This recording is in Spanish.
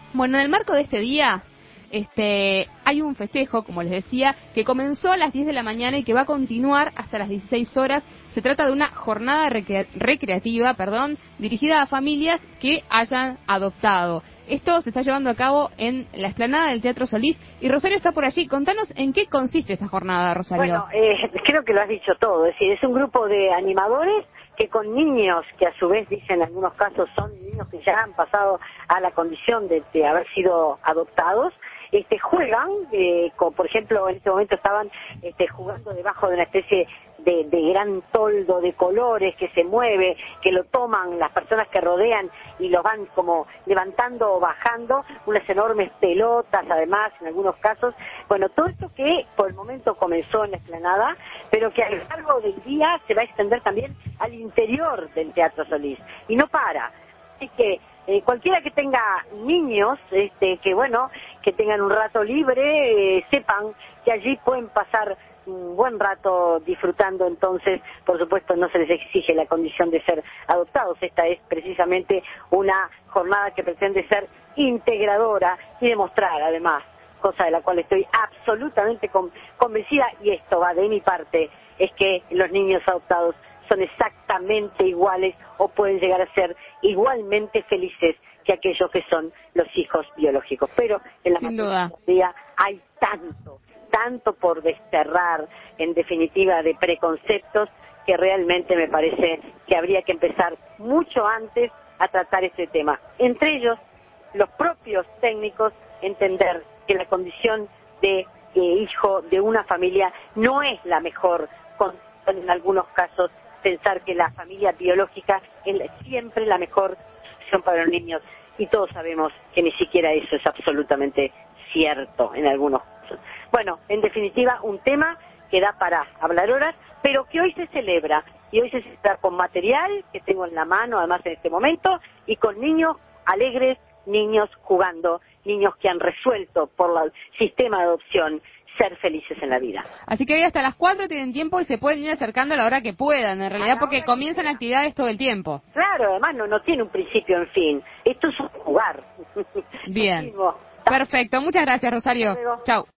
Bueno, en el marco de este día, hay un festejo, como les decía, que comenzó a las 10 de la mañana y que va a continuar hasta las 16 horas. Se trata de una jornada recreativa, dirigida a familias que hayan adoptado. Esto se está llevando a cabo en la explanada del Teatro Solís y Rosario está por allí. Contanos en qué consiste esta jornada, Rosario. Bueno, creo que lo has dicho todo, es decir, es un grupo de animadores que con niños, que a su vez dicen en algunos casos son niños que ya han pasado a la condición de haber sido adoptados, juegan, por ejemplo, en este momento estaban jugando debajo de una especie de gran toldo de colores que se mueve, que lo toman las personas que rodean y lo van como levantando o bajando, unas enormes pelotas además en algunos casos. Bueno, todo esto que por el momento comenzó en la explanada, pero que a lo largo del día se va a extender también al interior del Teatro Solís y no para. Así que cualquiera que tenga niños, que tengan un rato libre, sepan que allí pueden pasar un buen rato disfrutando. Entonces, por supuesto, no se les exige la condición de ser adoptados. Esta es precisamente una jornada que pretende ser integradora y demostrar, además, cosa de la cual estoy absolutamente convencida, y esto va de mi parte, es que los niños adoptados son exactamente iguales o pueden llegar a ser igualmente felices que aquellos que son los hijos biológicos. Pero en la materia hay tanto por desterrar, en definitiva, de preconceptos, que realmente me parece que habría que empezar mucho antes a tratar este tema. Entre ellos, los propios técnicos entender que la condición de hijo de una familia no es la mejor, en algunos casos pensar que la familia biológica es siempre la mejor opción para los niños, y todos sabemos que ni siquiera eso es absolutamente cierto en algunos casos. Bueno, en definitiva, un tema que da para hablar horas, pero que hoy se celebra, y hoy se celebra con material que tengo en la mano, además en este momento, y con niños alegres, niños jugando, niños que han resuelto por el sistema de adopción ser felices en la vida. Así que hoy hasta las 4 tienen tiempo y se pueden ir acercando a la hora que puedan, en realidad, porque comienzan actividades todo el tiempo. Claro, además no tiene un principio en fin. Esto es un jugar. Bien. Perfecto. Muchas gracias, Rosario. Chau.